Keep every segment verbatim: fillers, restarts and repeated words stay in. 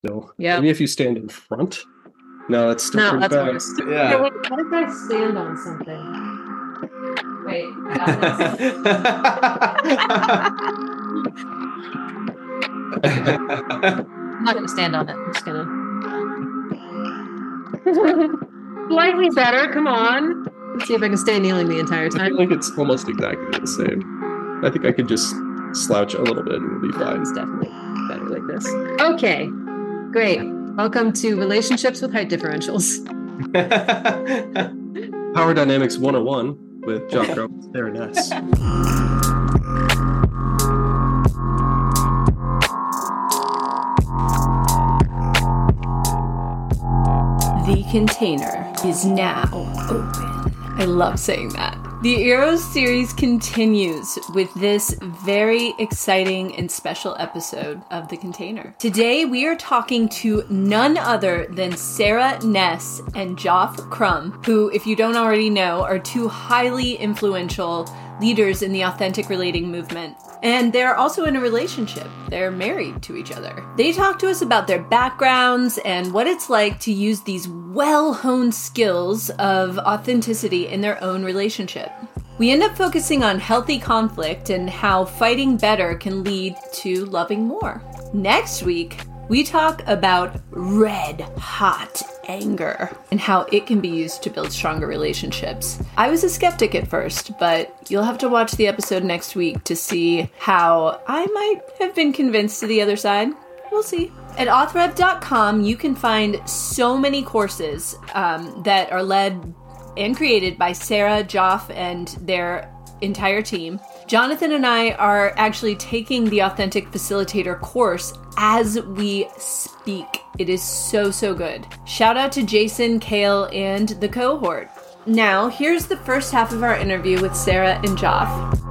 No. Yeah. Maybe if you stand in front. No, that's still No, pretty that's bad. worse. Yeah. Okay, wait, what if I stand on something? Wait, I got this. I'm not gonna stand on it. I'm just gonna. Slightly better. Come on. Let's see if I can stay kneeling the entire I time. feel like it's almost exactly the same. I think I could just slouch a little bit and it'll be fine. It's definitely better like this. Okay, great. Welcome to Relationships with Height Differentials. Power Dynamics one oh one with Joff Crumb and Sarah Ness. The container is now open. I love saying that. The Eros series continues with this very exciting and special episode of The Container. Today we are talking to none other than Sarah Ness and Joff Crumb, who, if you don't already know, are two highly influential leaders in the authentic relating movement. And they're also in a relationship. They're married to each other. They talk to us about their backgrounds and what it's like to use these well-honed skills of authenticity in their own relationship. We end up focusing on healthy conflict and how fighting better can lead to loving more. Next week, we talk about red hot anger and how it can be used to build stronger relationships. I was a skeptic at first, but you'll have to watch the episode next week to see how I might have been convinced to the other side. We'll see. At authorrev dot com, you can find so many courses um, that are led and created by Sarah, Joff, and their entire team. Jonathan and I are actually taking the Authentic Facilitator course as we speak. It is so, so good. Shout out to Jason, Kale, and the cohort. Now, here's the first half of our interview with Sarah and Joff.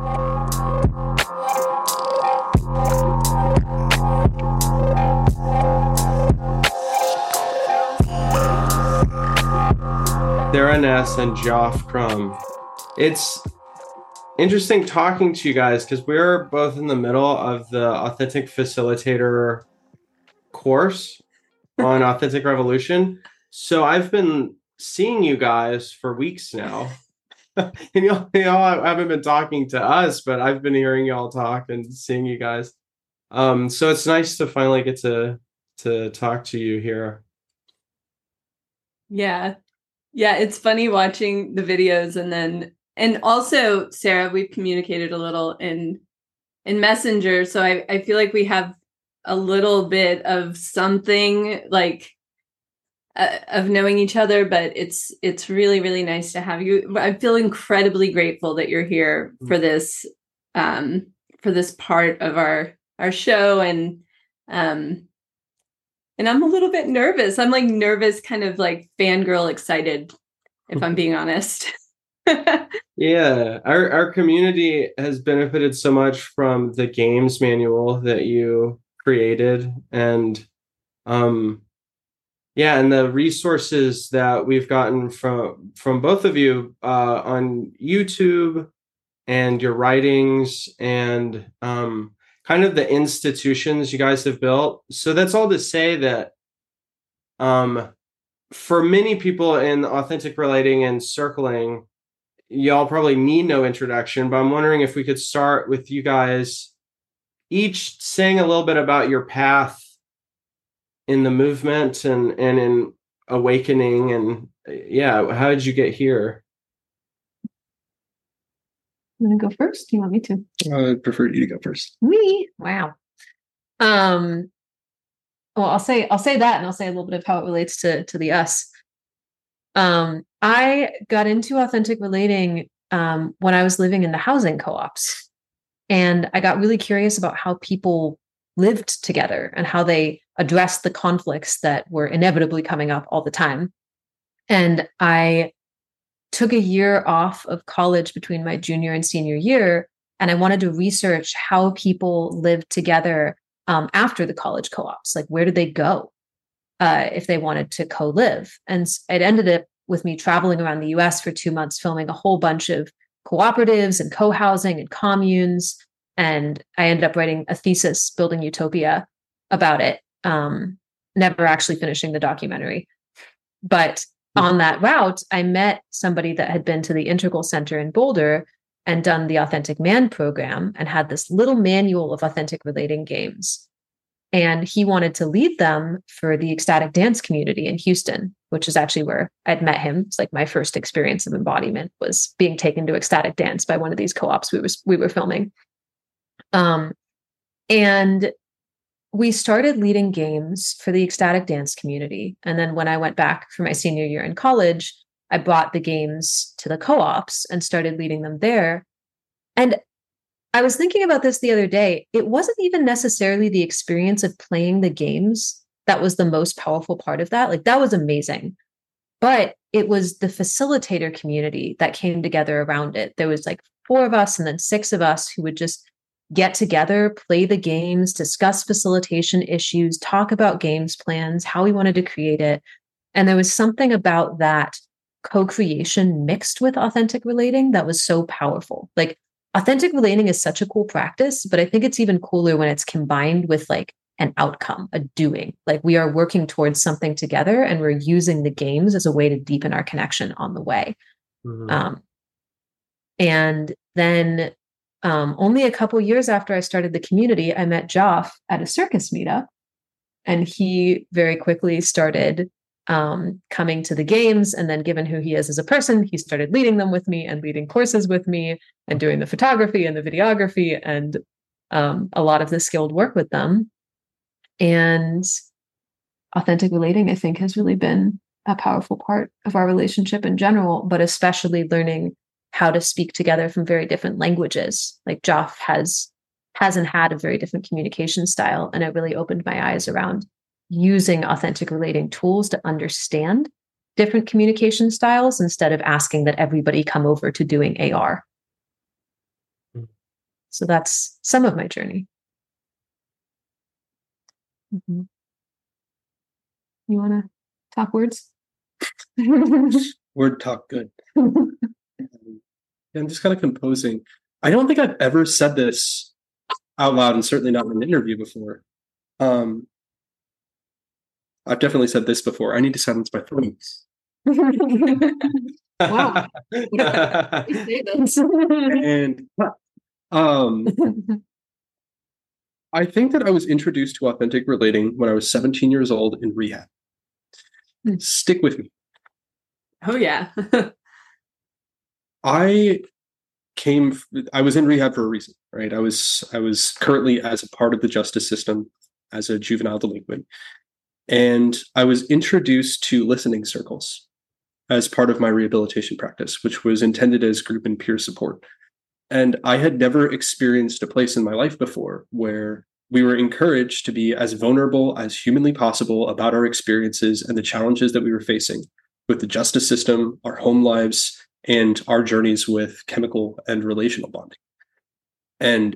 Sarah Ness and Joff Crumb. It's interesting talking to you guys because we're both in the middle of the Authentic Facilitator course on Authentic Revolution. So I've been seeing you guys for weeks now. and y'all, y'all haven't been talking to us, but I've been hearing y'all talk and seeing you guys. Um, so it's nice to finally get to to talk to you here. Yeah. Yeah, it's funny watching the videos and then and also, Sarah, we've communicated a little in in Messenger, so I, I feel like we have a little bit of something like uh, of knowing each other, but it's it's really, really nice to have you. I feel incredibly grateful that you're here for this um, for this part of our our show, and um, and I'm a little bit nervous. I'm like nervous, kind of like fangirl excited, if I'm being honest. Yeah, our our community has benefited so much from the games manual that you created, and um yeah, and the resources that we've gotten from from both of you uh on YouTube and your writings and um kind of the institutions you guys have built. So that's all to say that um for many people in authentic relating and circling, y'all probably need no introduction, but I'm wondering if we could start with you guys each saying a little bit about your path in the movement and, and in awakening. And yeah, how did you get here? You want to go first? Do you want me to? I'd prefer you to go first. Me? Wow. Um. Well, I'll say I'll say that, and I'll say a little bit of how it relates to to the us. Um, I got into authentic relating um, when I was living in the housing co-ops, and I got really curious about how people lived together and how they addressed the conflicts that were inevitably coming up all the time. And I took a year off of college between my junior and senior year, and I wanted to research how people lived together um, after the college co-ops. Like, where did they go uh, if they wanted to co-live? And it ended up with me traveling around the U S for two months, filming a whole bunch of cooperatives and co-housing and communes. And I ended up writing a thesis, Building Utopia, about it. Um, never actually finishing the documentary. But on that route, I met somebody that had been to the Integral Center in Boulder and done the Authentic Man program and had this little manual of authentic relating games. And he wanted to lead them for the ecstatic dance community in Houston, which is actually where I'd met him. It's like my first experience of embodiment was being taken to ecstatic dance by one of these co-ops we were, we were filming. Um, and we started leading games for the ecstatic dance community. And then when I went back for my senior year in college, I brought the games to the co-ops and started leading them there. And I was thinking about this the other day. It wasn't even necessarily the experience of playing the games that was the most powerful part of that. Like, that was amazing. But it was the facilitator community that came together around it. There was like four of us and then six of us who would just get together, play the games, discuss facilitation issues, talk about games plans, how we wanted to create it. And there was something about that co-creation mixed with authentic relating that was so powerful. Like, authentic relating is such a cool practice, but I think it's even cooler when it's combined with like an outcome, a doing. Like, we are working towards something together and we're using the games as a way to deepen our connection on the way. Mm-hmm. Um, and then um, only a couple years after I started the community, I met Joff at a circus meetup, and he very quickly started um, coming to the games. And then, given who he is as a person, he started leading them with me and leading courses with me and doing the photography and the videography and um, a lot of the skilled work with them. And authentic relating, I think, has really been a powerful part of our relationship in general, but especially learning how to speak together from very different languages. Like, Joff has, hasn't had a very different communication style. And it really opened my eyes around using authentic relating tools to understand different communication styles instead of asking that everybody come over to doing A R. Mm. So that's some of my journey. Mm-hmm. You want to talk words? Word talk, good. I'm just kind of composing. I don't think I've ever said this out loud, and certainly not in an interview before. Um, I've definitely said this before. I need to silence my phone. Wow. And um, I think that I was introduced to authentic relating when I was seventeen years old in rehab. Stick with me. Oh, yeah. I came, I was in rehab for a reason, right? I was, I was currently as a part of the justice system as a juvenile delinquent. And I was introduced to listening circles as part of my rehabilitation practice, which was intended as group and peer support. And I had never experienced a place in my life before where we were encouraged to be as vulnerable as humanly possible about our experiences and the challenges that we were facing with the justice system, our home lives, and our journeys with chemical and relational bonding. And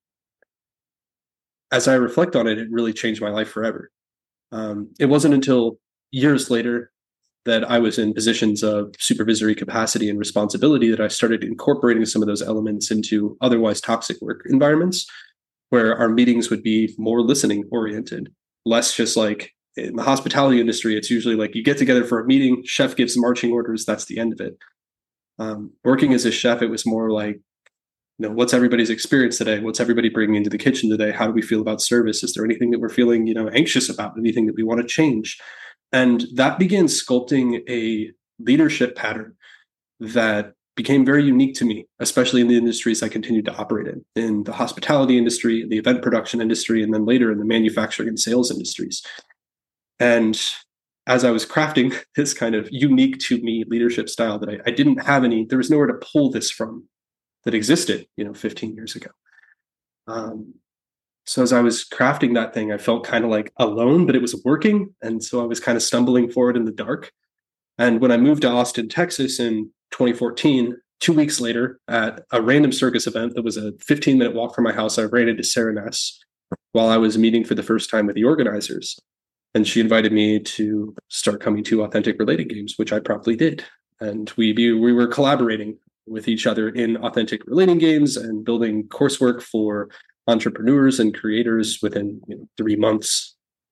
as I reflect on it, it really changed my life forever. Um, it wasn't until years later that I was in positions of supervisory capacity and responsibility that I started incorporating some of those elements into otherwise toxic work environments, where our meetings would be more listening oriented, less just like in the hospitality industry. It's usually like you get together for a meeting, chef gives marching orders, that's the end of it. Um, working as a chef, it was more like, you know, what's everybody's experience today? What's everybody bringing into the kitchen today? How do we feel about service? Is there anything that we're feeling, you know, anxious about? Anything that we want to change? And that began sculpting a leadership pattern that became very unique to me, especially in the industries I continued to operate in, in the hospitality industry, the event production industry, and then later in the manufacturing and sales industries. And as I was crafting this kind of unique to me leadership style that I, I didn't have any, there was nowhere to pull this from that existed, you know, fifteen years ago. Um, so as I was crafting that thing, I felt kind of like alone, but it was working. And so I was kind of stumbling forward in the dark. And when I moved to Austin, Texas in twenty fourteen, two weeks later at a random circus event that was a fifteen minute walk from my house, I ran into Sarah Ness while I was meeting for the first time with the organizers. And she invited me to start coming to Authentic Relating Games, which I promptly did. And we we were collaborating with each other in Authentic Relating Games and building coursework for entrepreneurs and creators within, you know, three months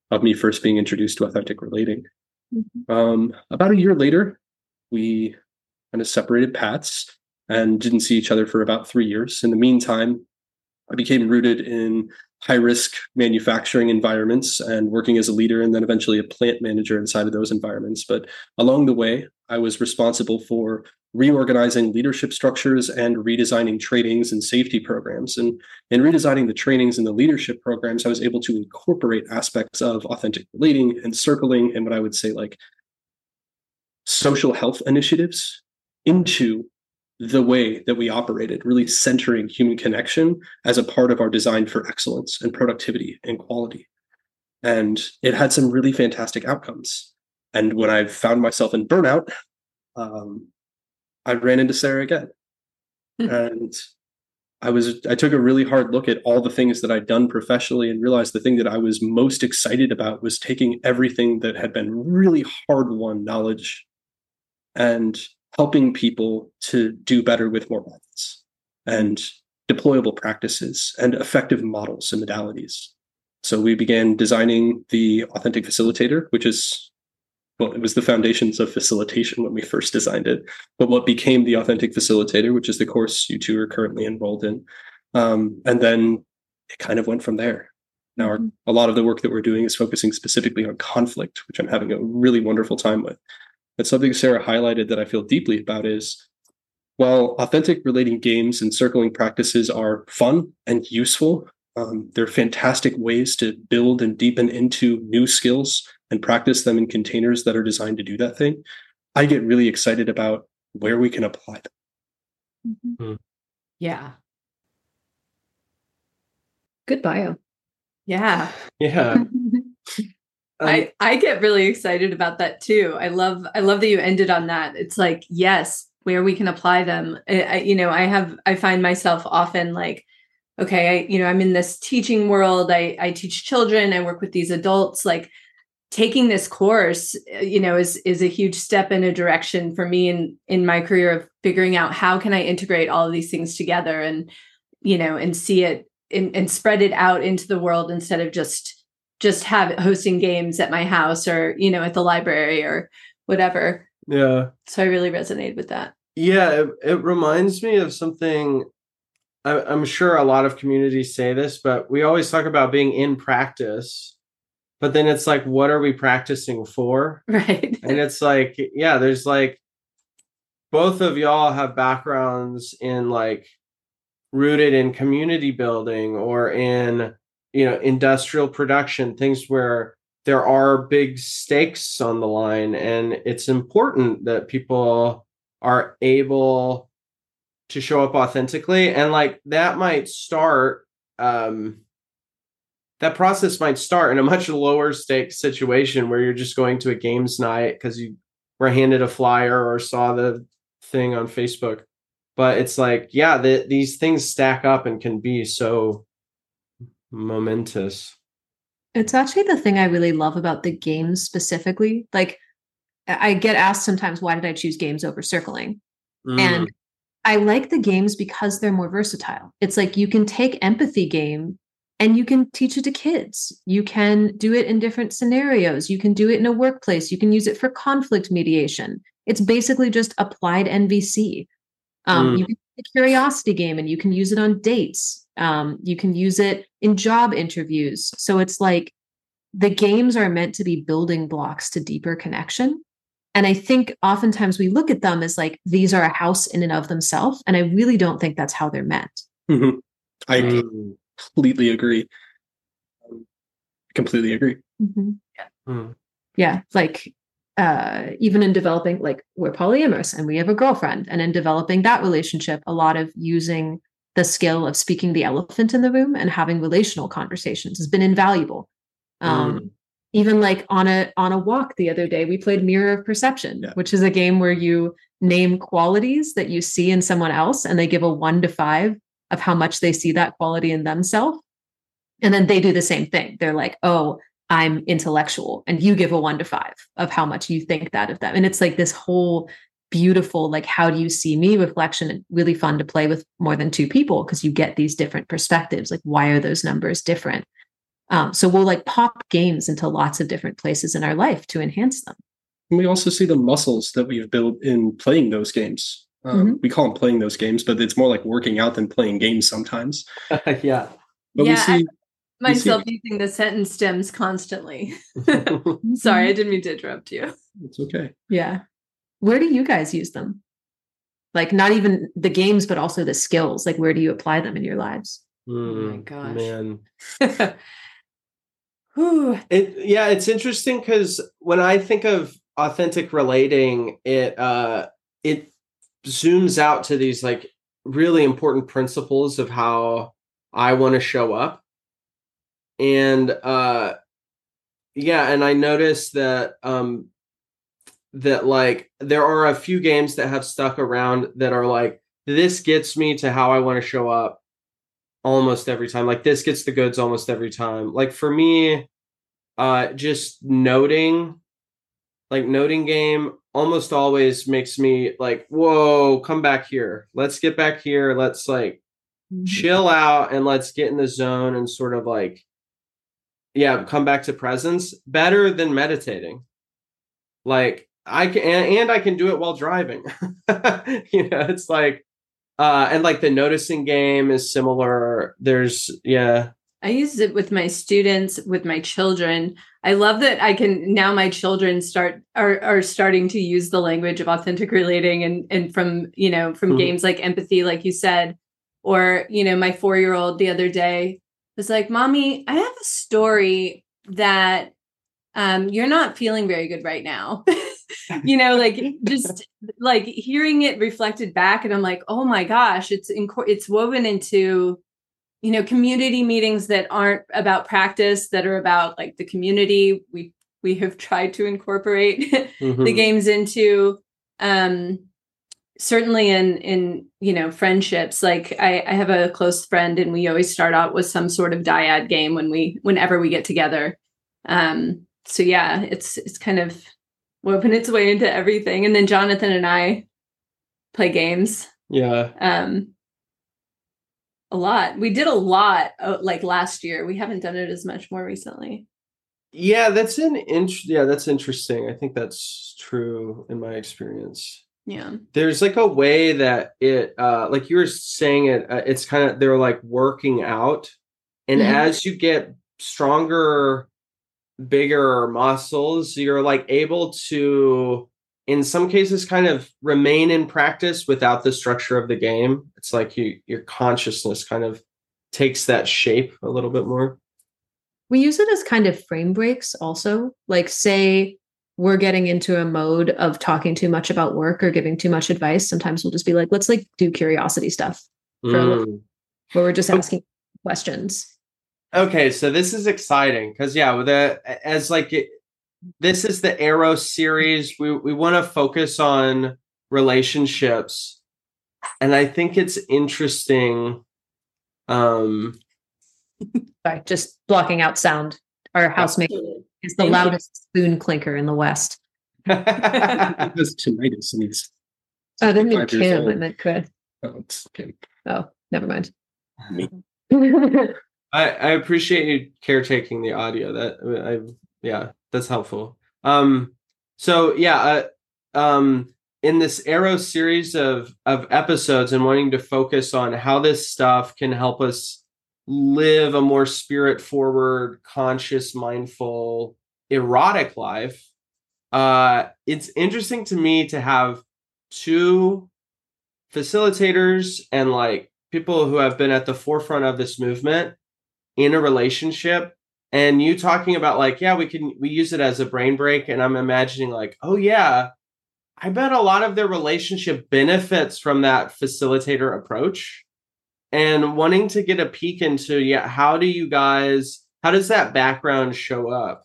of me first being introduced to authentic relating. Mm-hmm. Um, about a year later, we kind of separated paths and didn't see each other for about three years. In the meantime, I became rooted in high-risk manufacturing environments and working as a leader and then eventually a plant manager inside of those environments. But along the way, I was responsible for reorganizing leadership structures and redesigning trainings and safety programs. And in redesigning the trainings and the leadership programs, I was able to incorporate aspects of authentic relating and circling and what I would say like social health initiatives into the way that we operated, really centering human connection as a part of our design for excellence and productivity and quality. And it had some really fantastic outcomes. And when I found myself in burnout, um, I ran into Sarah again. And I was, I took a really hard look at all the things that I'd done professionally and realized the thing that I was most excited about was taking everything that had been really hard-won knowledge and helping people to do better with more methods and deployable practices and effective models and modalities. So we began designing the Authentic Facilitator, which is, well, it was the foundations of facilitation when we first designed it, but what became the Authentic Facilitator, which is the course you two are currently enrolled in. Um, and then it kind of went from there. Now, our, a lot of the work that we're doing is focusing specifically on conflict, which I'm having a really wonderful time with. And something Sarah highlighted that I feel deeply about is, while authentic relating games and circling practices are fun and useful, um, they're fantastic ways to build and deepen into new skills and practice them in containers that are designed to do that thing. I get really excited about where we can apply them. Mm-hmm. Yeah. Good bio. Yeah. Yeah. Um, I, I get really excited about that too. I love I love that you ended on that. It's like, yes, where we can apply them. I, I, you know, I have I find myself often like, okay, I, you know, I'm in this teaching world. I, I teach children. I work with these adults. Like taking this course, you know, is is a huge step in a direction for me in in my career of figuring out how can I integrate all of these things together and, you know, and see it in, and spread it out into the world instead of just just have it hosting games at my house or, you know, at the library or whatever. Yeah. So I really resonated with that. Yeah. It, it reminds me of something. I, I'm sure a lot of communities say this, but we always talk about being in practice, but then it's like, what are we practicing for? Right. And it's like, yeah, there's like, both of y'all have backgrounds in like rooted in community building or in, you know, industrial production, things where there are big stakes on the line. And it's important that people are able to show up authentically. And like that might start, um, that process might start in a much lower stakes situation where you're just going to a games night because you were handed a flyer or saw the thing on Facebook. But it's like, yeah, the, these things stack up and can be so momentous. It's actually the thing I really love about the games specifically. Like I get asked sometimes, why did I choose games over circling? Mm. And I like the games because they're more versatile. It's like you can take empathy game and you can teach it to kids. You can do it in different scenarios. You can do it in a workplace. You can use it for conflict mediation. It's basically just applied N V C. Um, mm. You can use a curiosity game and you can use it on dates. Um, you can use it in job interviews. So it's like the games are meant to be building blocks to deeper connection. And I think oftentimes we look at them as like, these are a house in and of themselves. And I really don't think that's how they're meant. Mm-hmm. I mm. completely agree. Completely agree. Mm-hmm. Yeah. Mm. Yeah. Like, uh, even in developing, like we're polyamorous and we have a girlfriend, and in developing that relationship, a lot of using the skill of speaking the elephant in the room and having relational conversations has been invaluable. Um, mm. Even like on a on a walk the other day, we played Mirror of Perception, yeah. which is a game where you name qualities that you see in someone else, and they give a one to five of how much they see that quality in themselves. And then they do the same thing. They're like, oh, I'm intellectual. And you give a one to five of how much you think that of them. And it's like this whole beautiful, like, how do you see me reflection, and really fun to play with more than two people because you get these different perspectives. Like, why are those numbers different? Um, so we'll like pop games into lots of different places in our life to enhance them. And we also see the muscles that we've built in playing those games. Um, Mm-hmm. We call them playing those games, but it's more like working out than playing games sometimes. Yeah. But Yeah, we see I myself see- using the sentence stems constantly. Sorry, I didn't mean to interrupt you. it's okay. Yeah. Where do you guys use them? Like not even the games, but also the skills. Like where do you apply them in your lives? Mm, my gosh. man. Whew. It yeah, it's interesting because when I think of authentic relating, it uh it zooms out to these like really important principles of how I want to show up. And uh yeah, and I noticed that um that like there are a few games that have stuck around that are like, this gets me to how I want to show up almost every time. Like this gets the goods almost every time. Like for me, uh just noting, like noting game almost always makes me like, whoa, come back here. Let's get back here. Let's like chill out and let's get in the zone and sort of like, yeah, come back to presence better than meditating. Like I can, and, and I can do it while driving. You know, it's like, uh, and like the noticing game is similar. There's, yeah. I use it with my students, with my children. I love that I can now my children start are are starting to use the language of authentic relating and and from, you know, from mm-hmm. games like empathy, like you said, or, you know, my four-year-old the other day was like, Mommy, I have a story that um, you're not feeling very good right now. You know, like just like hearing it reflected back. And I'm like, oh my gosh, it's in, it's woven into, you know, community meetings that aren't about practice, that are about like the community. We, we have tried to incorporate mm-hmm. the games into, um, certainly in, in, you know, friendships. Like I, I have a close friend and we always start out with some sort of dyad game when we, whenever we get together. Um, so yeah, it's, it's kind of woven its way into everything. And then Jonathan and I play games. Yeah. Um, a lot. We did a lot uh, like last year. We haven't done it as much more recently. Yeah, that's an int- yeah, that's interesting. I think that's true in my experience. Yeah. There's like a way that it uh like you were saying it uh, it's kind of they're like working out, and mm-hmm. as you get stronger, bigger muscles, you're like able to in some cases kind of remain in practice without the structure of the game. It's like you your consciousness kind of takes that shape a little bit more. We use it as kind of frame breaks also. Like say we're getting into a mode of talking too much about work or giving too much advice. Sometimes we'll just be like, let's like do curiosity stuff for mm. a little, where we're just asking questions. Okay, so this is exciting because yeah, with the as like it, this is the Arrow series. We we want to focus on relationships, and I think it's interesting. Um, Sorry, just blocking out sound. Our housemate is the loudest spoon clinker in the West. Because tinnitus needs. Oh, I didn't mean Kim. I meant Chris. Oh, it's Kim. Oh, never mind. Me. I, I appreciate you caretaking the audio. That I yeah, that's helpful. Um, so yeah, uh, um, in this Arrow series of of episodes, and wanting to focus on how this stuff can help us live a more spirit forward, conscious, mindful, erotic life. Uh, it's interesting to me to have two facilitators and like people who have been at the forefront of this movement in a relationship, and you talking about like, yeah, we can, we use it as a brain break. And I'm imagining like, oh yeah, I bet a lot of their relationship benefits from that facilitator approach, and wanting to get a peek into, yeah, how do you guys, how does that background show up?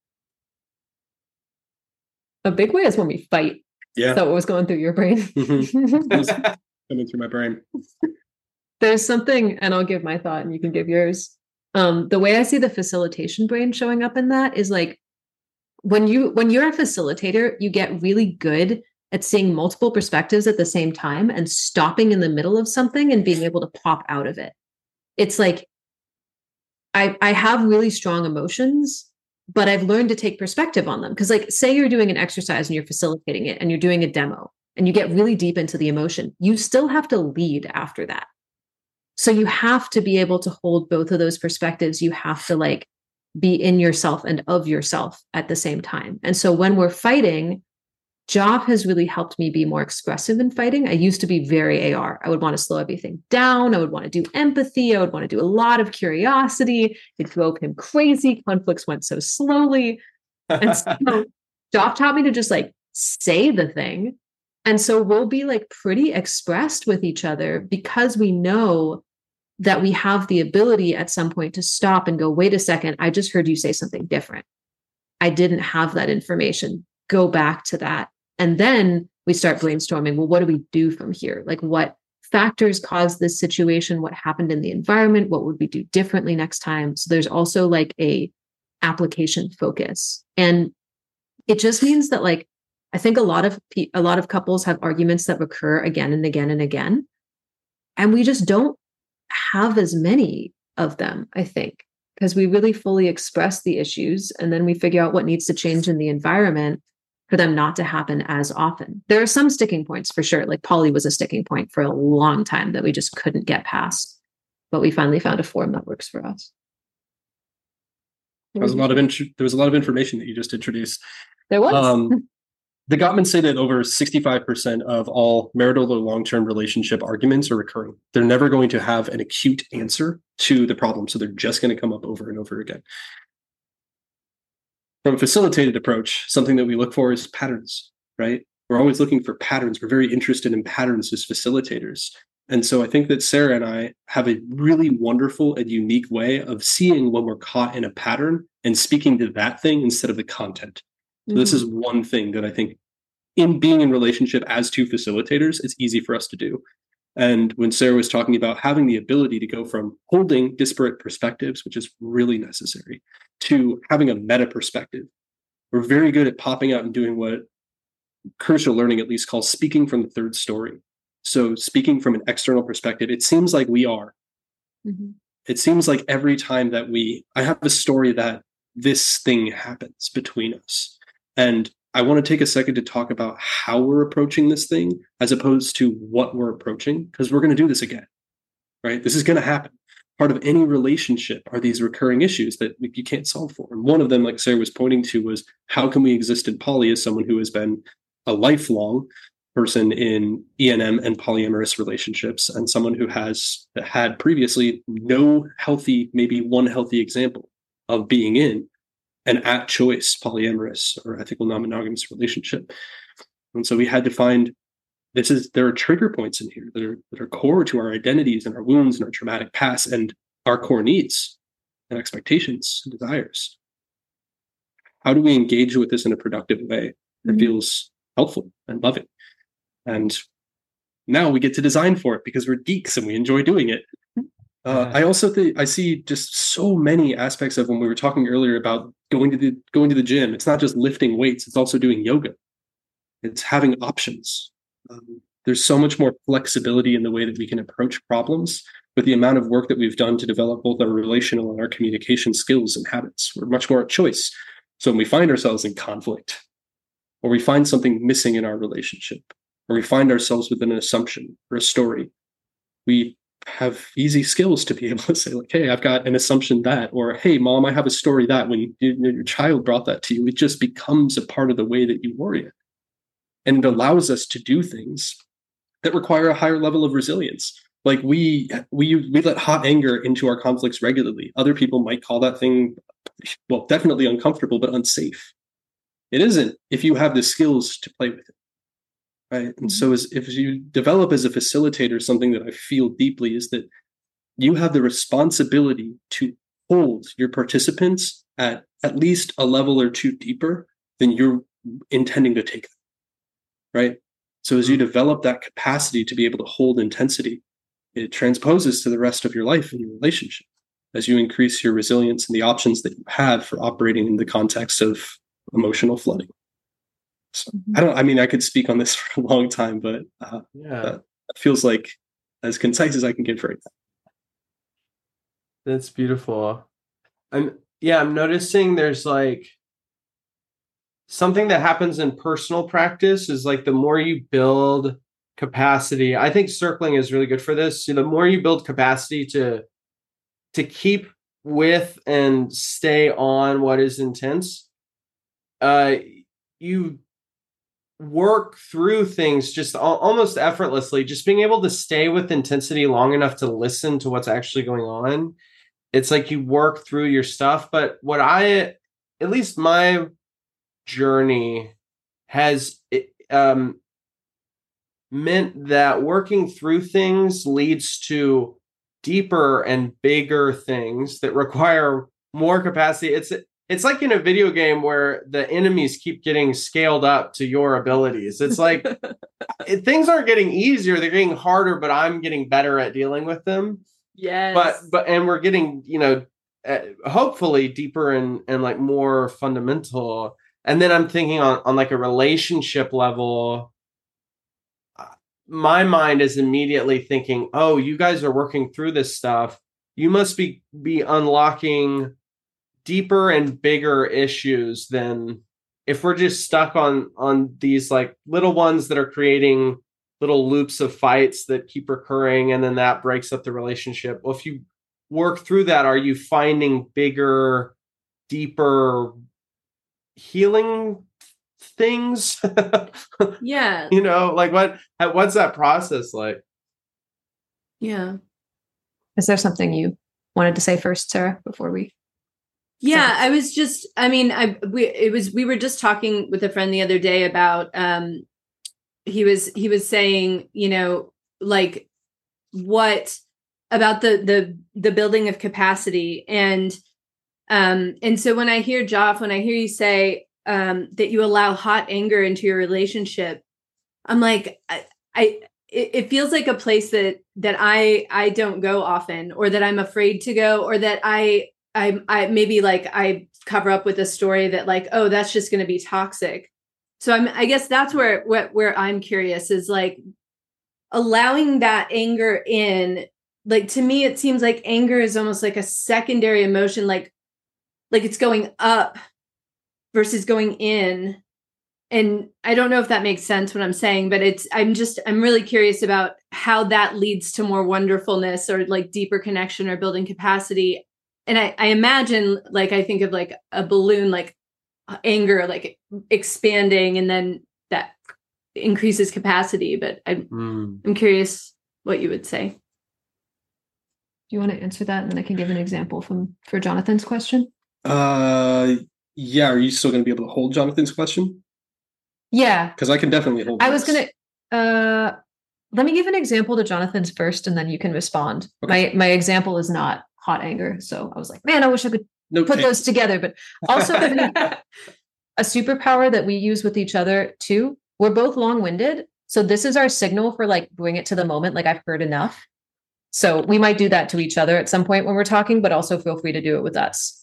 A big way is when we fight. Yeah. So what was going through your brain? Mm-hmm. Coming through my brain. There's something, and I'll give my thought and you can give yours. Um, the way I see the facilitation brain showing up in that is like when you when you're a facilitator, you get really good at seeing multiple perspectives at the same time and stopping in the middle of something and being able to pop out of it. It's like I, I have really strong emotions, but I've learned to take perspective on them. Because, like, say you're doing an exercise and you're facilitating it and you're doing a demo and you get really deep into the emotion, you still have to lead after that. So you have to be able to hold both of those perspectives. You have to like be in yourself and of yourself at the same time. And so when we're fighting, Job has really helped me be more expressive in fighting. I used to be very A R. I would want to slow everything down. I would want to do empathy. I would want to do a lot of curiosity. It drove him crazy. Conflicts went so slowly. And so Job taught me to just like say the thing. And so we'll be like pretty expressed with each other because we know that we have the ability at some point to stop and go, wait a second, I just heard you say something different. I didn't have that information. Go back to that. And then we start brainstorming, well, what do we do from here? Like, what factors caused this situation? What happened in the environment? What would we do differently next time? So there's also like a application focus. And it just means that, like, I think a lot of pe- a lot of couples have arguments that recur again and again and again. And we just don't have as many of them, I think, because we really fully express the issues and then we figure out what needs to change in the environment for them not to happen as often. There are some sticking points for sure. Like poly was a sticking point for a long time that we just couldn't get past, but we finally found a form that works for us. There was a lot of int- there was a lot of information that you just introduced. There was. Um, the Gottmans say that over sixty-five percent of all marital or long-term relationship arguments are recurring. They're never going to have an acute answer to the problem, so they're just going to come up over and over again. From a facilitated approach, something that we look for is patterns, right? We're always looking for patterns. We're very interested in patterns as facilitators. And so I think that Sarah and I have a really wonderful and unique way of seeing when we're caught in a pattern and speaking to that thing instead of the content. So this is one thing that I think in being in relationship as two facilitators, it's easy for us to do. And when Sarah was talking about having the ability to go from holding disparate perspectives, which is really necessary, to having a meta perspective, we're very good at popping out and doing what crucial learning at least calls speaking from the third story. So speaking from an external perspective, it seems like we are. Mm-hmm. It seems like every time that we, I have a story that this thing happens between us. And I want to take a second to talk about how we're approaching this thing as opposed to what we're approaching, because we're going to do this again, right? This is going to happen. Part of any relationship are these recurring issues that you can't solve for. And one of them, like Sarah was pointing to, was how can we exist in poly as someone who has been a lifelong person in E N M and polyamorous relationships and someone who has had previously no healthy, maybe one healthy example of being in an at choice polyamorous or ethical non-monogamous relationship. And so we had to find this is there are trigger points in here that are that are core to our identities and our wounds and our traumatic past and our core needs and expectations and desires. How do we engage with this in a productive way that mm-hmm. feels helpful and loving? And now we get to design for it because we're geeks and we enjoy doing it. Uh, I also think I see just so many aspects of when we were talking earlier about going to the going to the gym. It's not just lifting weights; it's also doing yoga. It's having options. Um, there's so much more flexibility in the way that we can approach problems with the amount of work that we've done to develop both our relational and our communication skills and habits. We're much more at choice. So when we find ourselves in conflict, or we find something missing in our relationship, or we find ourselves with an assumption or a story, we have easy skills to be able to say, like, hey, I've got an assumption that, or hey, mom, I have a story that. When you, your child brought that to you, it just becomes a part of the way that you orient. And it allows us to do things that require a higher level of resilience. Like we, we, we let hot anger into our conflicts regularly. Other people might call that thing, well, definitely uncomfortable, but unsafe. It isn't if you have the skills to play with it. Right. And mm-hmm. so as if you develop as a facilitator, something that I feel deeply is that you have the responsibility to hold your participants at at least a level or two deeper than you're intending to take them. Right. So as you develop that capacity to be able to hold intensity, it transposes to the rest of your life and your relationship as you increase your resilience and the options that you have for operating in the context of emotional flooding. So I don't, I mean, I could speak on this for a long time, but uh, yeah, that feels like as concise as I can get right now. That's beautiful. I'm yeah, I'm noticing there's like something that happens in personal practice is like the more you build capacity, I think circling is really good for this. So the more you build capacity to to keep with and stay on what is intense, uh, you work through things just al- almost effortlessly. Just being able to stay with intensity long enough to listen to what's actually going on. It's like you work through your stuff. But what I, at least my journey has um, meant that working through things leads to deeper and bigger things that require more capacity. It's it's like in a video game where the enemies keep getting scaled up to your abilities. It's like it, things aren't getting easier; they're getting harder. But I'm getting better at dealing with them. Yes. But but and we're getting, you know, uh, hopefully deeper and and like more fundamental. And then I'm thinking on on like a relationship level. My mind is immediately thinking, oh, you guys are working through this stuff. You must be be unlocking deeper and bigger issues than if we're just stuck on on these like little ones that are creating little loops of fights that keep recurring, and then that breaks up the relationship. Well, if you work through that, are you finding bigger, deeper healing things? Yeah. You know, like what what's that process like? Yeah. Is there something you wanted to say first, Sarah, before we? Yeah, I was just, I mean, I, we, it was, we were just talking with a friend the other day about, um, he was, he was saying, you know, like what about the, the, the building of capacity. And, um, and so when I hear Joff, when I hear you say, um, that you allow hot anger into your relationship, I'm like, I, I it, it feels like a place that, that I, I don't go often, or that I'm afraid to go, or that I, I, I maybe like I cover up with a story that like, oh, that's just going to be toxic. So I'm, I guess that's where, where, where I'm curious is like allowing that anger in. Like, to me, it seems like anger is almost like a secondary emotion, like, like it's going up versus going in. And I don't know if that makes sense what I'm saying, but it's, I'm just, I'm really curious about how that leads to more wonderfulness or like deeper connection or building capacity. And I, I imagine, like, I think of like a balloon, like anger, like expanding, and then that increases capacity. But I'm, mm. I'm curious what you would say. Do you want to answer that? And then I can give an example from for Jonathan's question. Uh, yeah. Are you still going to be able to hold Jonathan's question? Yeah. Because I can definitely hold I was going to, uh, let me give an example to Jonathan's first, and then you can respond. Okay. My, my example is not hot anger. So I was like, man, I wish I could no put those together. But also a superpower that we use with each other too. We're both long-winded. So this is our signal for like, bring it to the moment. Like, I've heard enough. So we might do that to each other at some point when we're talking, but also feel free to do it with us.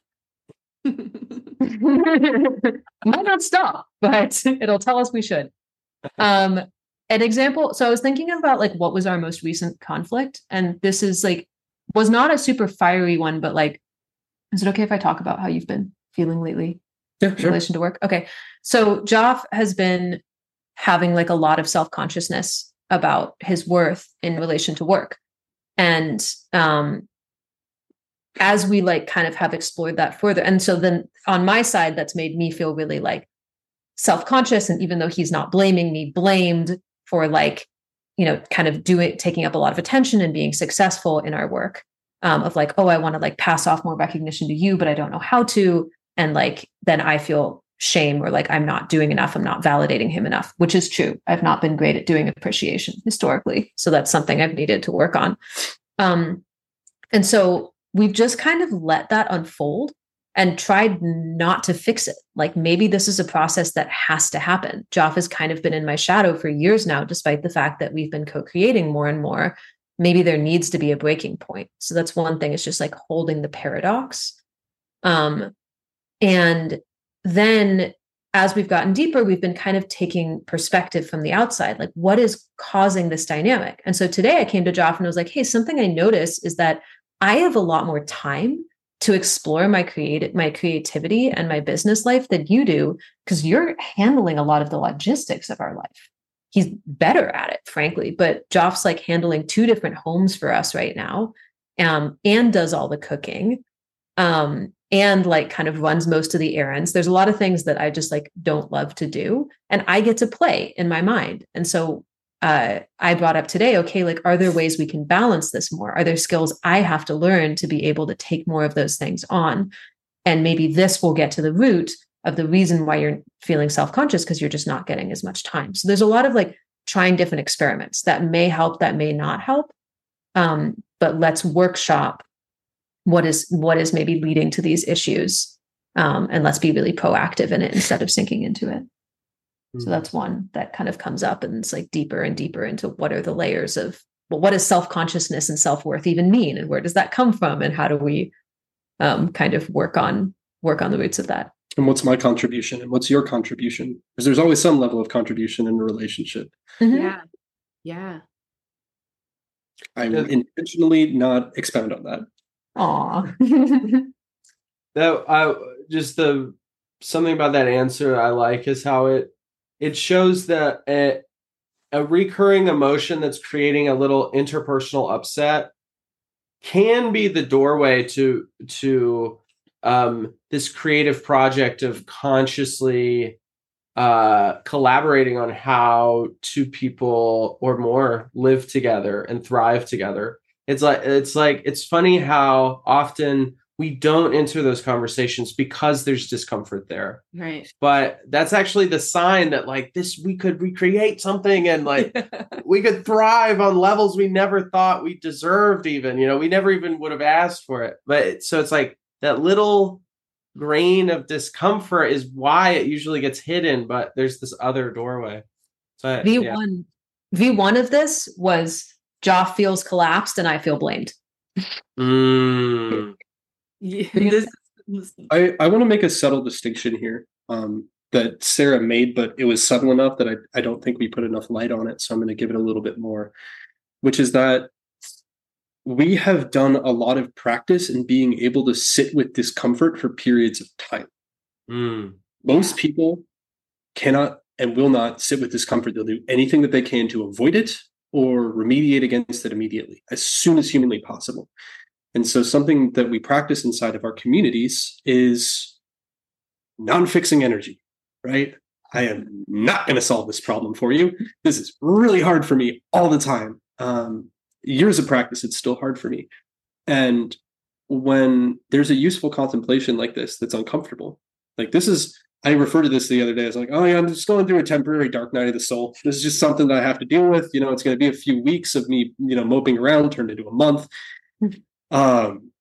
Might not stop, but it'll tell us we should. Um, an example. So I was thinking about like, what was our most recent conflict? And this is like, was not a super fiery one, but like, is it okay if I talk about how you've been feeling lately yeah, in sure. relation to work? Okay. So Joff has been having like a lot of self-consciousness about his worth in relation to work. And um, as we like kind of have explored that further. And so then on my side, that's made me feel really like self-conscious. And even though he's not blaming me, blamed for like, you know, kind of doing, taking up a lot of attention and being successful in our work, um, of like, oh, I want to like pass off more recognition to you, but I don't know how to. And like, then I feel shame or like, I'm not doing enough. I'm not validating him enough, which is true. I've not been great at doing appreciation historically. So that's something I've needed to work on. Um, and so we've just kind of let that unfold and tried not to fix it. Like, maybe this is a process that has to happen. Joff has kind of been in my shadow for years now, despite the fact that we've been co-creating more and more. Maybe there needs to be a breaking point. So that's one thing, is just like holding the paradox. Um, and then as we've gotten deeper, we've been kind of taking perspective from the outside, like what is causing this dynamic? And so today I came to Joff and I was like, hey, something I noticed is that I have a lot more time to explore my creative my creativity and my business life than you do, because you're handling a lot of the logistics of our life. He's better at it, frankly, but Joff's like handling two different homes for us right now, um, and does all the cooking, um, and like kind of runs most of the errands. There's a lot of things that I just like don't love to do, and I get to play in my mind. And so uh, I brought up today, okay, like, are there ways we can balance this more? Are there skills I have to learn to be able to take more of those things on? And maybe this will get to the root of the reason why you're feeling self-conscious, because you're just not getting as much time. So there's a lot of like trying different experiments that may help, that may not help. Um, but let's workshop what is what is maybe leading to these issues. Um, and let's be really proactive in it instead of sinking into it. So that's one that kind of comes up, and it's like deeper and deeper into what are the layers of, well, what does self-consciousness and self-worth even mean? And where does that come from? And how do we um, kind of work on work on the roots of that? And what's my contribution? And what's your contribution? Because there's always some level of contribution in a relationship. Mm-hmm. Yeah. Yeah. I will intentionally not expound on that. Aw. That I just the something about that answer I like is how it it shows that a, a recurring emotion that's creating a little interpersonal upset can be the doorway to to um, this creative project of consciously uh, collaborating on how two people or more live together and thrive together. It's like it's like it's funny how often we don't enter those conversations because there's discomfort there. Right. But that's actually the sign that like this, we could recreate something and like we could thrive on levels we never thought we deserved even, you know, we never even would have asked for it. But so it's like that little grain of discomfort is why it usually gets hidden, but there's this other doorway. So V one, yeah. V one of this was Joff feels collapsed and I feel blamed. Mm. Yeah. This, I, I want to make a subtle distinction here um, that Sarah made, but it was subtle enough that I, I don't think we put enough light on it. So I'm going to give it a little bit more, which is that we have done a lot of practice in being able to sit with discomfort for periods of time. Mm. Most people cannot and will not sit with discomfort. They'll do anything that they can to avoid it or remediate against it immediately, as soon as humanly possible. And so something that we practice inside of our communities is non-fixing energy, right? I am not going to solve this problem for you. This is really hard for me all the time. Um, years of practice, it's still hard for me. And when there's a useful contemplation like this that's uncomfortable, like this is, I referred to this the other day as like, oh yeah, I'm just going through a temporary dark night of the soul. This is just something that I have to deal with. You know, it's going to be a few weeks of me, you know, moping around, turned into a month. Um,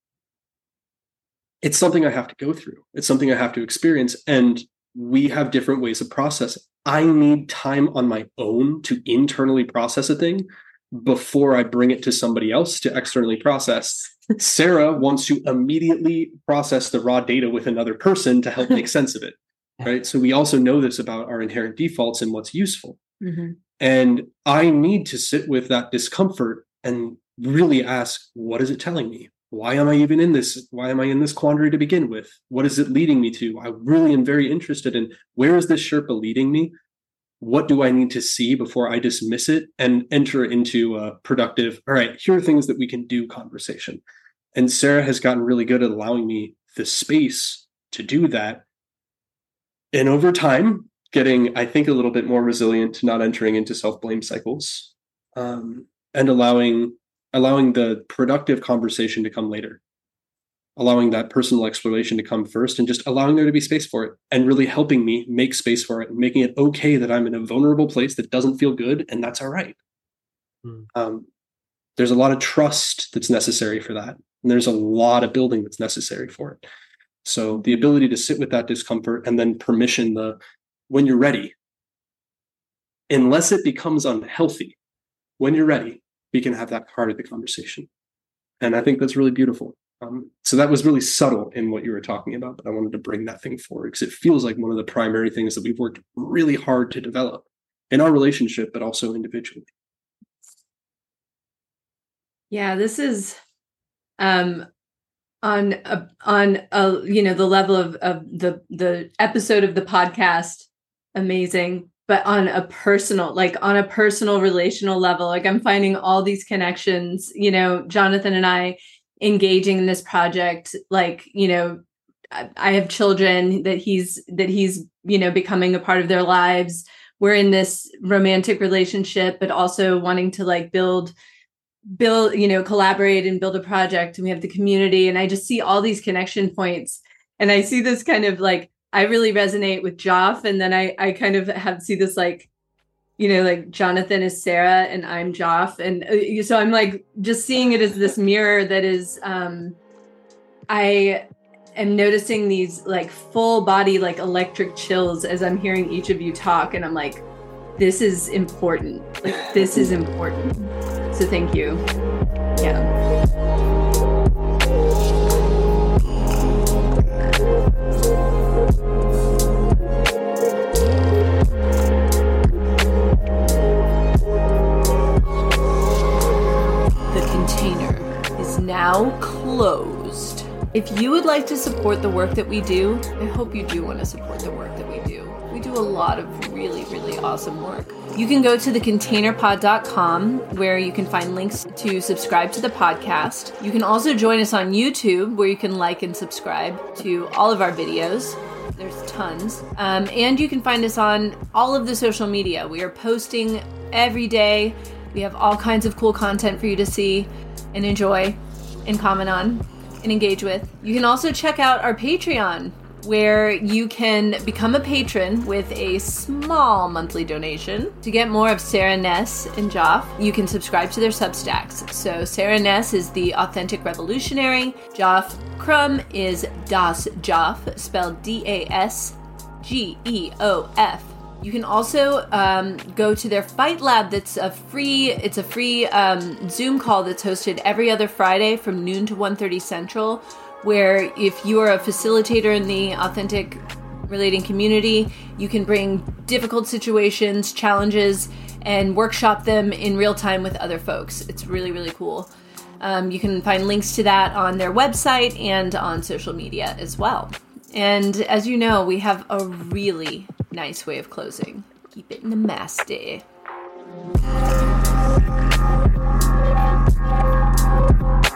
it's something I have to go through. It's something I have to experience. And we have different ways of processing. I need time on my own to internally process a thing before I bring it to somebody else to externally process. Sarah wants to immediately process the raw data with another person to help make sense of it. Right. So we also know this about our inherent defaults and what's useful. Mm-hmm. And I need to sit with that discomfort and really ask, what is it telling me? Why am I even in this? Why am I in this quandary to begin with? What is it leading me to? I really am very interested in, where is this Sherpa leading me? What do I need to see before I dismiss it and enter into a productive, all right, here are things that we can do conversation. And Sarah has gotten really good at allowing me the space to do that. And over time, getting, I think, a little bit more resilient to not entering into self-blame cycles, um, and allowing allowing the productive conversation to come later, allowing that personal exploration to come first, and just allowing there to be space for it, and really helping me make space for it, and making it okay that I'm in a vulnerable place that doesn't feel good, and that's all right. Hmm. Um, there's a lot of trust that's necessary for that, and there's a lot of building that's necessary for it. So the ability to sit with that discomfort and then permission the, when you're ready, unless it becomes unhealthy, when you're ready, we can have that part of the conversation. And I think that's really beautiful. Um, so that was really subtle in what you were talking about, but I wanted to bring that thing forward because it feels like one of the primary things that we've worked really hard to develop in our relationship, but also individually. Yeah, this is, um, on a, on a, you know, the level of, of the, the episode of the podcast, amazing. But on a personal, like on a personal relational level, like I'm finding all these connections, you know, Jonathan and I engaging in this project, like, you know, I, I have children that he's, that he's, you know, becoming a part of their lives. We're in this romantic relationship, but also wanting to like build, build, you know, collaborate and build a project. And we have the community. And I just see all these connection points. And I see this kind of like, I really resonate with Joff. And then I, I kind of have see this like, you know, like Jonathan is Sarah and I'm Joff. And uh, so I'm like, just seeing it as this mirror that is, um, I am noticing these like full body, like electric chills as I'm hearing each of you talk. And I'm like, this is important. Like, this is important. So thank you. Yeah. Now closed. If you would like to support the work that we do, I hope you do want to support the work that we do. We do a lot of really, really awesome work. You can go to the container pod dot com where you can find links to subscribe to the podcast. You can also join us on YouTube where you can like and subscribe to all of our videos. There's tons. Um, and you can find us on all of the social media. We are posting every day. We have all kinds of cool content for you to see and enjoy and comment on and engage with. You can also check out our Patreon, where you can become a patron with a small monthly donation. To get more of Sarah Ness and Joff, you can subscribe to their Substacks. So Sarah Ness is the Authentic Revolutionary. Joff Crum is Das Joff, spelled D A S G E O F. You can also um, go to their Fight Lab. That's a free, it's a free um, Zoom call that's hosted every other Friday from noon to one thirty Central, where if you are a facilitator in the Authentic Relating community, you can bring difficult situations, challenges, and workshop them in real time with other folks. It's really, really cool. Um, you can find links to that on their website and on social media as well. And as you know, we have a really nice way of closing. Keep it namaste.